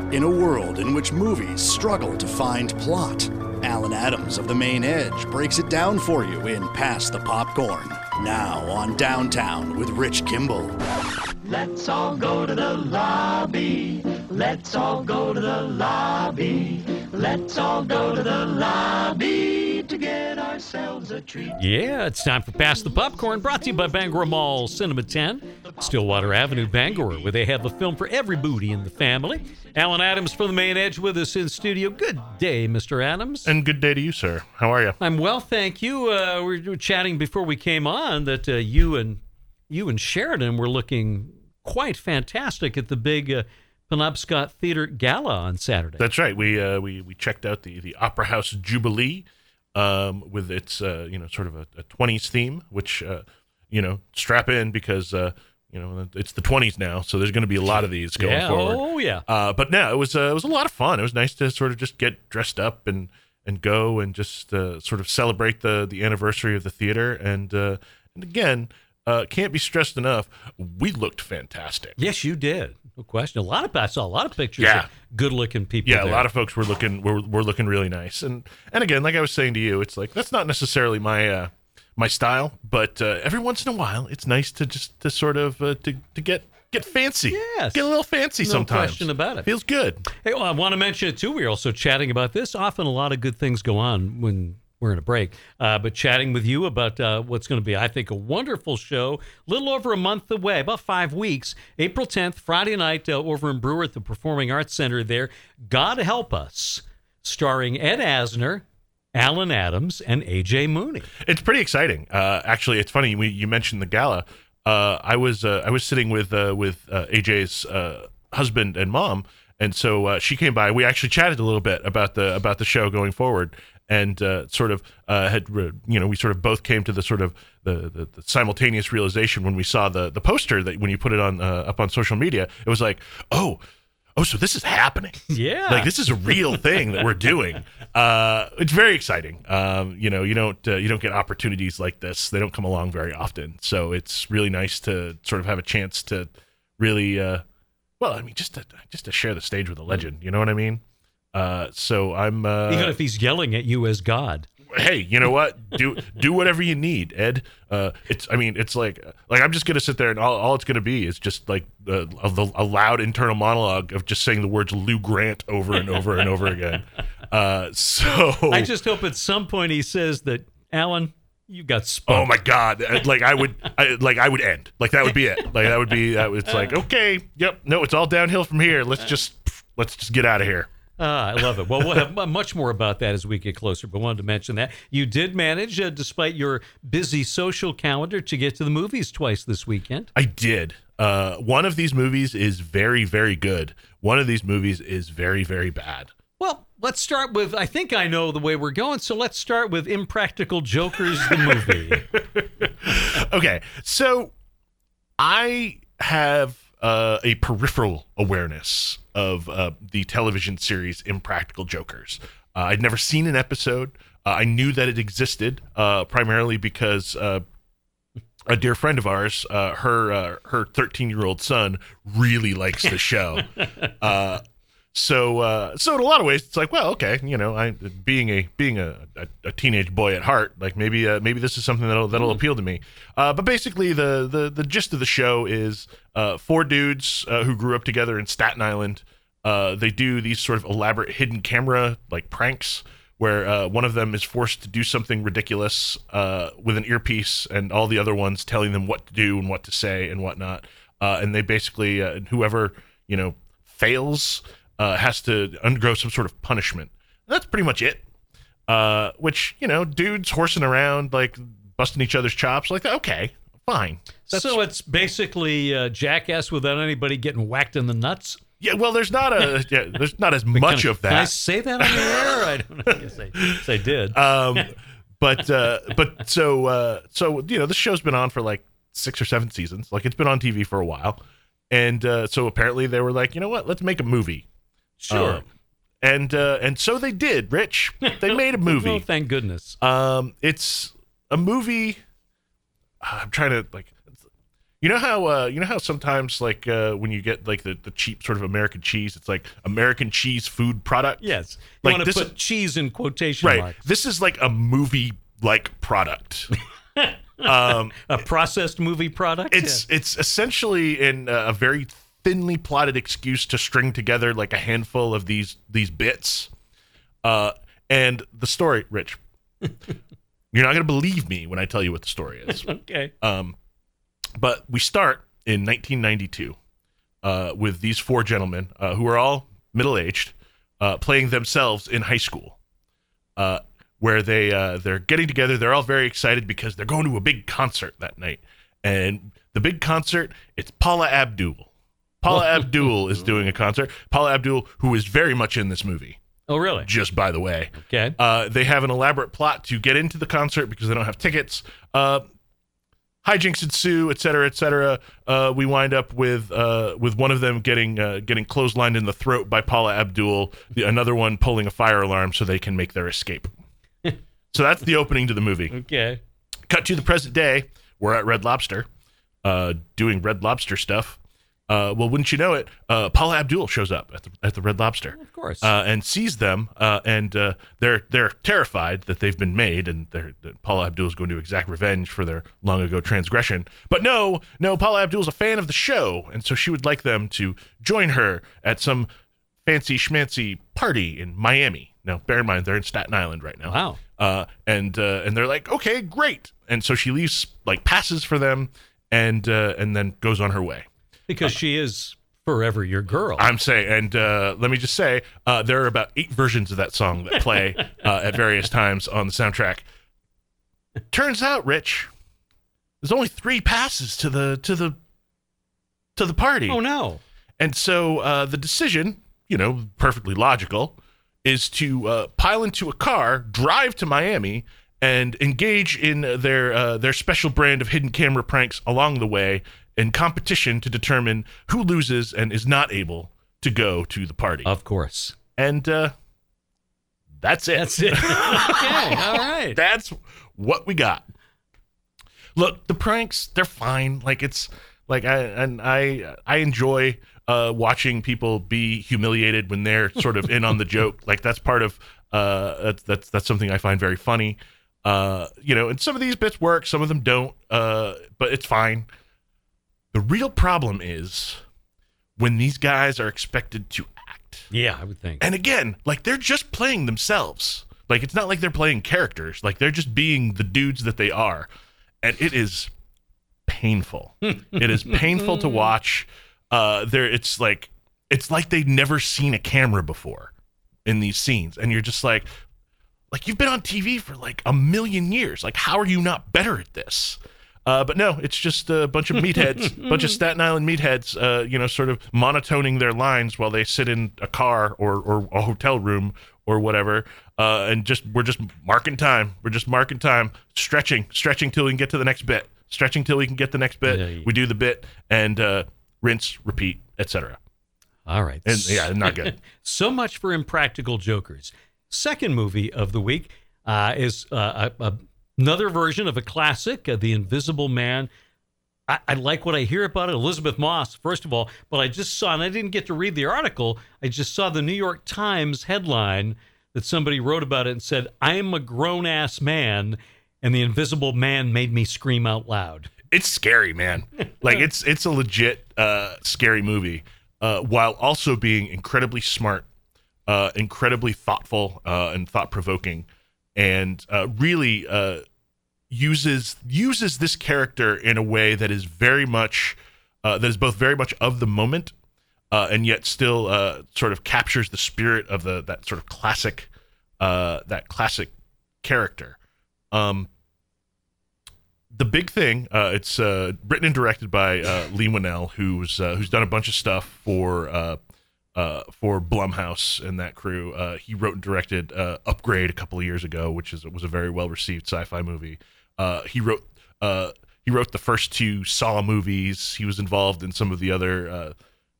In a world in which movies struggle to find plot, Alan Adams of The Main Edge breaks it down for you in Pass the Popcorn. Now on Downtown with Rich Kimball. Let's all go to the lobby. Let's all go to the lobby. Let's all go to the lobby to get ourselves a treat. Yeah, it's time for Pass the Popcorn, brought to you by Bangor Mall Cinema 10, Stillwater Avenue, Bangor, where they have a film for every booty in the family. Alan Adams from The Main Edge with us in studio. Good day, Mr. Adams. And good day to you, sir. How are you? I'm well, thank you. We were chatting before we came on that you and Sheridan were looking quite fantastic at the big Penobscot Theater Gala on Saturday. That's right. We checked out the Opera House Jubilee with its sort of a 20s theme, which strap in because it's the 20s now, so there's going to be a lot of these going forward. Oh yeah. But no, it was a lot of fun. It was nice to sort of just get dressed up and go and just sort of celebrate the anniversary of the theater. And again, can't be stressed enough, we looked fantastic. Yes, you did. No question. I saw a lot of pictures of good-looking people. Yeah, there. A lot of folks were looking really nice. And again, like I was saying to you, it's like that's not necessarily my style, but every once in a while, it's nice to sort of to get fancy. Yes, get a little fancy sometimes. No question about it. Feels good. Hey, well, I want to mention it too. We're also chatting about this. Often, a lot of good things go on when we're in a break, but chatting with you about what's going to be, I think, a wonderful show. A little over a month away, about 5 weeks. April 10th, Friday night, over in Brewer at the Performing Arts Center there. God Help Us, starring Ed Asner, Alan Adams, and A.J. Mooney. It's pretty exciting. Actually, it's funny you mentioned the gala. I was sitting with A.J.'s husband and mom, and so she came by. We actually chatted a little bit about the show going forward. And we sort of both came to the sort of the simultaneous realization when we saw the poster that when you put it on up on social media, it was like, oh, so this is happening. Yeah, like this is a real thing that we're doing. It's very exciting. You don't get opportunities like this. They don't come along very often. So it's really nice to sort of have a chance to really, just to share the stage with a legend. You know what I mean? So I'm even if he's yelling at you as God. Hey, you know what? Do whatever you need, Ed. It's like I'm just gonna sit there and all it's gonna be is just like a loud internal monologue of just saying the words Lou Grant over and over and over again. So I just hope at some point he says that, Alan, you got spunk. Oh my God! I would end. Like that would be it. Like that would be that. It's like okay, yep, no, it's all downhill from here. Let's just get out of here. I love it. Well, we'll have much more about that as we get closer, but wanted to mention that. You did manage, despite your busy social calendar, to get to the movies twice this weekend. I did. One of these movies is very, very good. One of these movies is very, very bad. Well, let's start with, I think I know the way we're going, so let's start with Impractical Jokers, the movie. Okay, so I have a peripheral awareness of the television series Impractical Jokers. I'd never seen an episode. I knew that it existed primarily because a dear friend of ours, her 13-year-old son, really likes the show. So in a lot of ways, it's like, well, okay, I being a teenage boy at heart, like maybe this is something that'll appeal to me. But basically, the gist of the show is 4 dudes who grew up together in Staten Island. They do these sort of elaborate hidden camera like pranks where one of them is forced to do something ridiculous with an earpiece, and all the other ones telling them what to do and what to say and whatnot. And they basically whoever fails has to undergo some sort of punishment. And that's pretty much it. Which, dudes horsing around, like, busting each other's chops, like, okay, fine. So it's basically Jackass without anybody getting whacked in the nuts? Yeah, well, there's not as much of that. Can I say that on the air? I don't know. I guess I did. But so this show's been on for like 6 or 7 seasons. Like, it's been on TV for a while. And so apparently they were like, you know what? Let's make a movie. Sure. And so they did, Rich. They made a movie. Oh, thank goodness. It's a movie. I'm trying to You know how sometimes like when you get like the cheap sort of American cheese, it's like American cheese food product. Yes, you like want to put cheese in quotation right. marks. This is like a movie like product. A processed movie product. It's essentially in a very thinly plotted excuse to string together like a handful of these bits. And the story, Rich, you're not going to believe me when I tell you what the story is. Okay. But we start in 1992 with these four gentlemen who are all middle-aged playing themselves in high school, where they're getting together. They're all very excited because they're going to a big concert that night. And the big concert, it's Paula Abdul. Paula Abdul is doing a concert. Paula Abdul, who is very much in this movie. Oh, really? Just by the way. Okay. They have an elaborate plot to get into the concert because they don't have tickets. Hijinks ensue, et cetera, et cetera. We wind up with one of them getting clotheslined in the throat by Paula Abdul, another one pulling a fire alarm so they can make their escape. So that's the opening to the movie. Okay. Cut to the present day. We're at Red Lobster, doing Red Lobster stuff. Well, wouldn't you know it? Paula Abdul shows up at the Red Lobster, Of course. and sees them, and they're terrified that they've been made, and that Paula Abdul is going to exact revenge for their long ago transgression. But no, Paula Abdul is a fan of the show, and so she would like them to join her at some fancy schmancy party in Miami. Now, bear in mind they're in Staten Island right now. Wow. And they're like, okay, great, and so she leaves like passes for them, and then goes on her way. Because she is forever your girl. I'm saying, and let me just say, there are about 8 versions of that song that play at various times on the soundtrack. Turns out, Rich, there's only 3 passes to the party. Oh, no. And so the decision, perfectly logical, is to pile into a car, drive to Miami, and engage in their special brand of hidden camera pranks along the way, in competition to determine who loses and is not able to go to the party. Of course. And that's it. That's it. Okay, all right. That's what we got. Look, the pranks, they're fine. Like, it's like I enjoy watching people be humiliated when they're sort of in on the joke. Like, that's part of that's something I find very funny. And some of these bits work, some of them don't, but it's fine. The real problem is when these guys are expected to act. Yeah, I would think. And again, like, they're just playing themselves. Like, it's not like they're playing characters. Like, they're just being the dudes that they are. And it is painful. It is painful to watch. It's like they've never seen a camera before in these scenes. And you're just like you've been on TV for like a million years. Like, how are you not better at this? But no, it's just a bunch of meatheads, bunch of Staten Island meatheads, sort of monotoning their lines while they sit in a car or a hotel room or whatever. And we're just marking time. We're just marking time, stretching till we can get to the next bit, stretching till we can get the next bit. Yeah. We do the bit and rinse, repeat, etc. All right. And yeah, not good. So much for Impractical Jokers. Second movie of the week is another version of a classic, The Invisible Man. I like what I hear about it. Elizabeth Moss, first of all, but I just saw, and I didn't get to read the article, I just saw the New York Times headline that somebody wrote about it and said, I am a grown-ass man, and the Invisible Man made me scream out loud. It's scary, man. Like, it's a legit scary movie, while also being incredibly smart, incredibly thoughtful, and thought-provoking. And really uses this character in a way that is very much that is both very much of the moment, and yet still sort of captures the spirit of that sort of classic character. The big thing, it's written and directed by Lee Winnell, who's done a bunch of stuff for Blumhouse and that crew. He wrote and directed Upgrade a couple of years ago, which was a very well received sci-fi movie. He wrote the first 2 Saw movies. He was involved in some of the other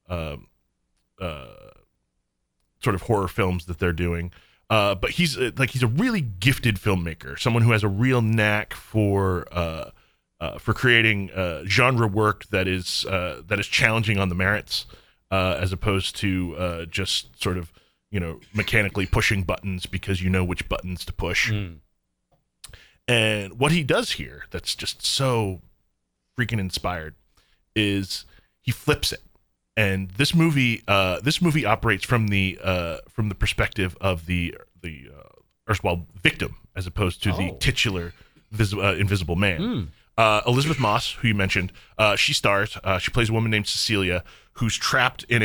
sort of horror films that they're doing. But he's a really gifted filmmaker, someone who has a real knack for for creating genre work that is challenging on the merits, as opposed to just sort of mechanically pushing buttons because you know which buttons to push. And what he does here that's just so freaking inspired is he flips it. And this movie operates from the perspective of the erstwhile victim as opposed to the titular Invisible Man. Elizabeth Moss, who you mentioned, she stars. She plays a woman named Cecilia who's trapped in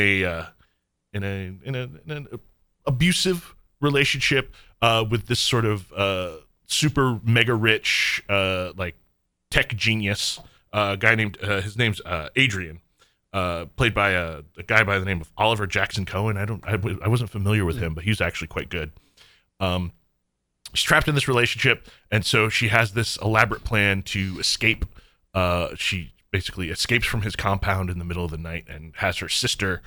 an abusive relationship with this sort of super mega rich like tech genius guy named his name's Adrian, played by a guy by the name of Oliver Jackson Cohen. I wasn't familiar with him, but he was actually quite good. She's trapped in this relationship, and so she has this elaborate plan to escape. She basically escapes from his compound in the middle of the night and has her sister,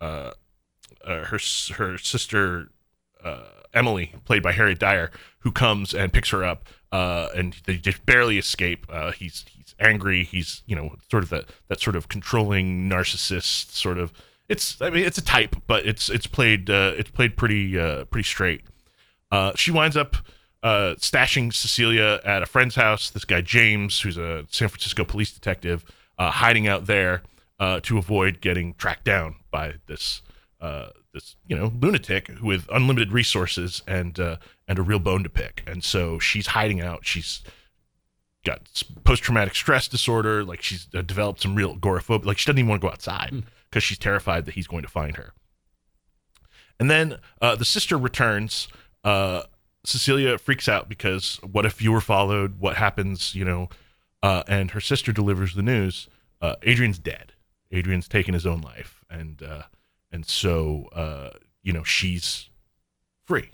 Emily, played by Harriet Dyer, who comes and picks her up, and they just barely escape. He's angry. He's sort of that sort of controlling narcissist sort of. It's a type, but it's played pretty straight. She winds up stashing Cecilia at a friend's house. This guy James, who's a San Francisco police detective, hiding out there to avoid getting tracked down by this lunatic with unlimited resources and a real bone to pick. And so she's hiding out. She's got post-traumatic stress disorder. Like, she's developed some real agoraphobia. Like, she doesn't even want to go outside because she's terrified that he's going to find her. And then the sister returns. Cecilia freaks out because what if you were followed? What happens? And her sister delivers the news. Adrian's dead. Adrian's taken his own life, and so she's free.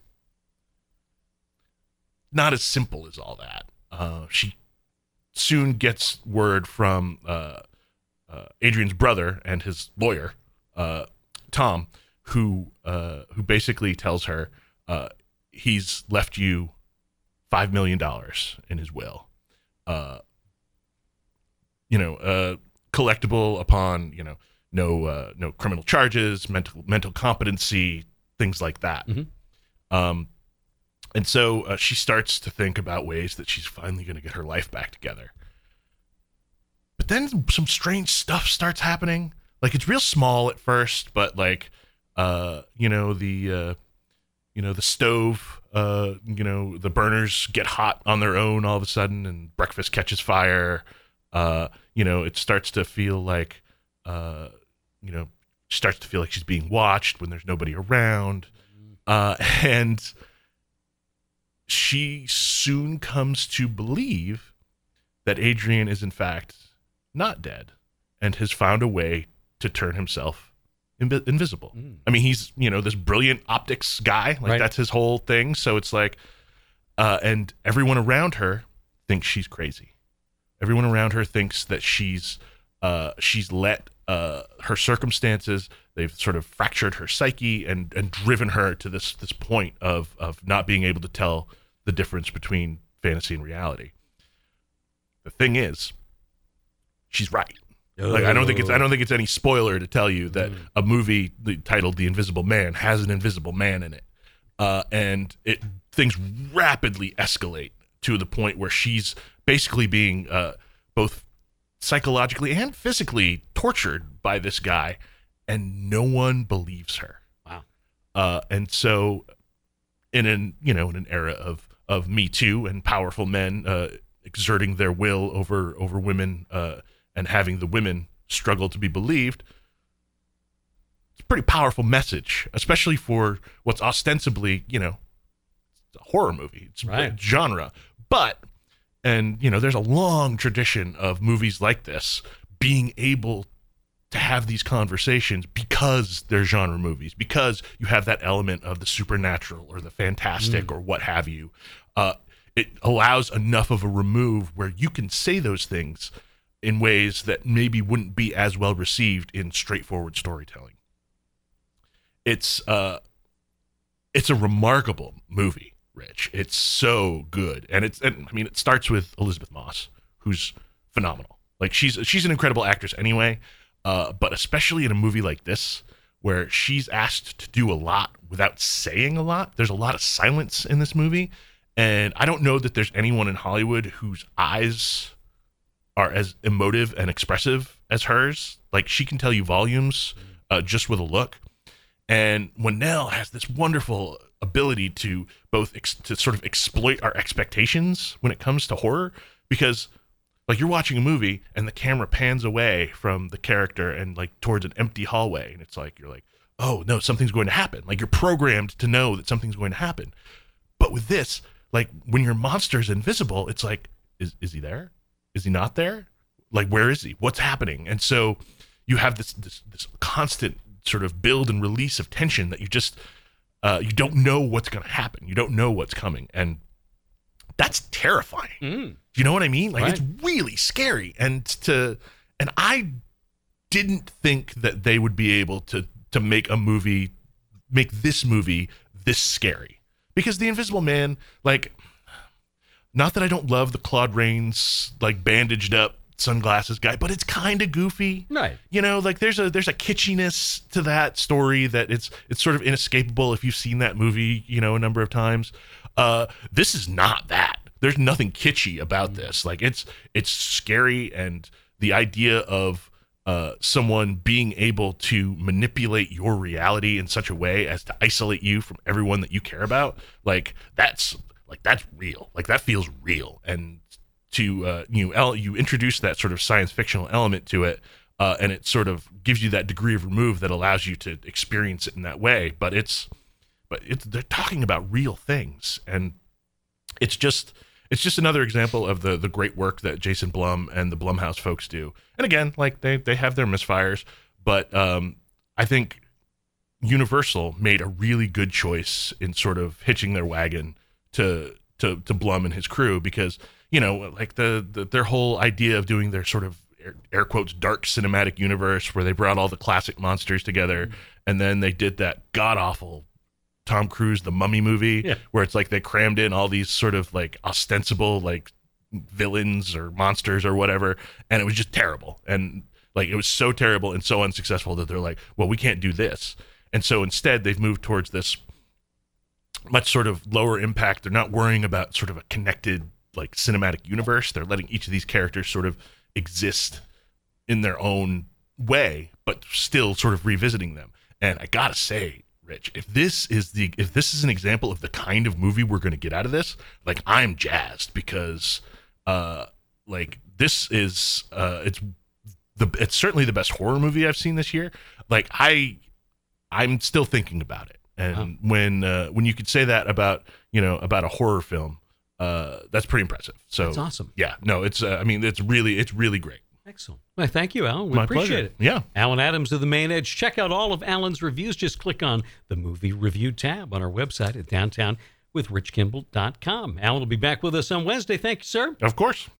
Not as simple as all that. She soon gets word from Adrian's brother and his lawyer, Tom, who basically tells her he's left you $5 million in his will. Collectible upon no criminal charges, mental competency, things like that. And so she starts to think about ways that she's finally going to get her life back together. But then some strange stuff starts happening. Like, it's real small at first, but like, the stove, the burners get hot on their own all of a sudden, and breakfast catches fire. It starts to feel like, she's being watched when there's nobody around. And she soon comes to believe that Adrian is in fact not dead and has found a way to turn himself invisible. I mean, he's, this brilliant optics guy. Like, right. That's his whole thing. So it's like, and everyone around her thinks she's crazy. Everyone around her thinks that she's let her circumstances, they've sort of fractured her psyche and driven her to this point of not being able to tell the difference between fantasy and reality. The thing is, she's right. Like, I don't think it's any spoiler to tell you that a movie titled The Invisible Man has an invisible man in it. And things rapidly escalate to the point where she's basically being both psychologically and physically tortured by this guy, and no one believes her. Wow. And so in an era of Me Too and powerful men exerting their will over women and having the women struggle to be believed, it's a pretty powerful message, especially for what's ostensibly, it's a horror movie. It's right. Genre. But, there's a long tradition of movies like this being able to have these conversations because they're genre movies, because you have that element of the supernatural or the fantastic or what have you. It allows enough of a remove where you can say those things in ways that maybe wouldn't be as well received in straightforward storytelling. It's a remarkable movie, Rich. It's so good. And it starts with Elizabeth Moss, who's phenomenal. Like she's an incredible actress anyway, but especially in a movie like this where she's asked to do a lot without saying a lot. There's a lot of silence in this movie, and I don't know that there's anyone in Hollywood whose eyes are as emotive and expressive as hers. Like she can tell you volumes just with a look. And Whannell has this wonderful ability to both to sort of exploit our expectations when it comes to horror, because like you're watching a movie and the camera pans away from the character and like towards an empty hallway, and it's like you're like, oh no, something's going to happen. Like you're programmed to know that something's going to happen. But with this, like when your monster's invisible, it's like, is he there? Is he not there? Like where is he? What's happening? And so you have this constant sort of build and release of tension that you just you don't know what's going to happen. You don't know what's coming, and that's terrifying. You know what I mean? Like Right. it's really scary, and I didn't think that they would be able to make this movie this scary, because The Invisible Man, like, not that I don't love the Claude Rains like bandaged up sunglasses guy, but it's kind of goofy, Right. You know, like there's a kitschiness to that story that it's sort of inescapable if you've seen that movie, you know, a number of times. This is not that. There's nothing kitschy about this. Like it's scary, and the idea of someone being able to manipulate your reality in such a way as to isolate you from everyone that you care about, that's real. Like that feels real. And to you introduce that sort of science fictional element to it, and it sort of gives you that degree of remove that allows you to experience it in that way. But they're talking about real things, and it's just another example of the great work that Jason Blum and the Blumhouse folks do. And again, like they have their misfires, but I think Universal made a really good choice in sort of hitching their wagon to Blum and his crew, because you know, like their whole idea of doing their sort of air quotes dark cinematic universe where they brought all the classic monsters together, and then they did that god awful Tom Cruise The Mummy movie, where it's like they crammed in all these sort of like ostensible like villains or monsters or whatever, and it was just terrible. And like it was so terrible and so unsuccessful that they're like, well, we can't do this. And so instead they've moved towards this much sort of lower impact. They're not worrying about sort of a connected like cinematic universe. They're letting each of these characters sort of exist in their own way, but still sort of revisiting them. And I gotta say, Rich, if this is an example of the kind of movie we're going to get out of this, like I'm jazzed, because like this is it's certainly the best horror movie I've seen this year. Like I'm still thinking about it. And when you could say that about a horror film, that's pretty impressive. So That's awesome. Yeah, no, it's it's really great. Excellent. Well, thank you, Alan. We My appreciate pleasure. it. Yeah. Alan Adams of The Main Edge. Check out all of Alan's reviews. Just click on the movie review tab on our website at downtownwithrichkimball.com. Alan will be back with us on Wednesday. Thank you, sir. Of course.